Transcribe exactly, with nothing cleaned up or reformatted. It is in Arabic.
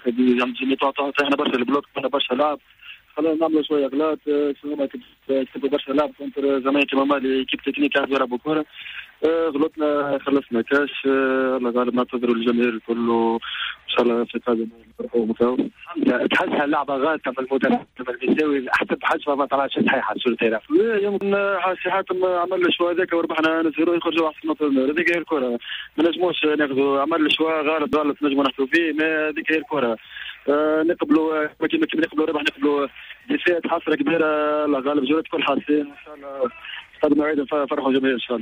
يعني طيحنا برشا البلوك، طيحنا برشا لعب، خلينا نعملوا شويه غلط. سلوما كتبوا برشا لعب كونتر زمايلي كيما مالي كيب تكنيك عارف يلعبوا كوره. غلطنا خلصنا كاش. الله غالب نعتذروا للجماهير الكل وان شاء الله في القادم نفرحوا مكاو. تحسها اللعبه غالطه من المدرب المساوي احسن حاجه ما طلعتش صحيحه شو تيرا يمكن حاسي حاتم عمل الشوا هذاك وربحنا نزيرو يخرجوا احسن نقطه. هذيك هي الكره ما نجموش ناخذوا. عمل الشوا غلط غلط نجموا نحكوا فيه، ما هذيك هي الكره. آه نقبلوا كيما كيما نقبلوا ربح نقبلوا دفاع حصره كبيره. الله غالب جولات كل حاسين ان شاء الله قادم عيد نفرحوا الجماهير ان شاء الله.